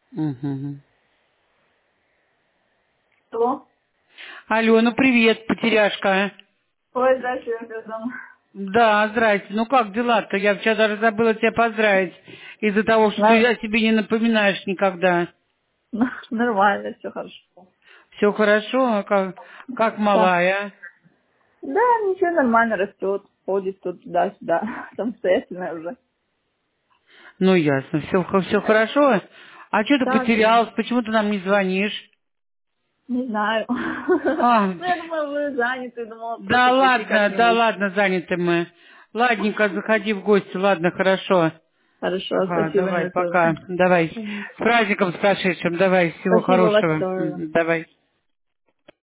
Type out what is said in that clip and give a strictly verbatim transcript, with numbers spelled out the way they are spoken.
Угу. Что? Алло, ну привет, потеряшка. Ой, здрасте, я дома. Да, здрасте. Ну как дела-то? Я вчера даже забыла тебя поздравить из-за того, что ты Да, о себе не напоминаешь никогда. ну, нормально, все хорошо. Все хорошо? А Как, как Да. малая? Да, ничего, нормально растет, ходит тут туда-сюда, самостоятельная уже. Ну ясно, все, все хорошо. А что ты Да, да. потерялась? Почему ты нам не звонишь? Не знаю. А, Ну, я думала, вы заняты, думала да просто прийти ладно, да как-нибудь. ладно, заняты мы. Ладненько, заходи в гости, ладно, хорошо. Хорошо, Ага, спасибо, давай, мне тоже. пока. Давай. Мгм. С праздником, с прошедшим. Давай, всего Спасибо вас хорошего. тоже. Мгм, давай.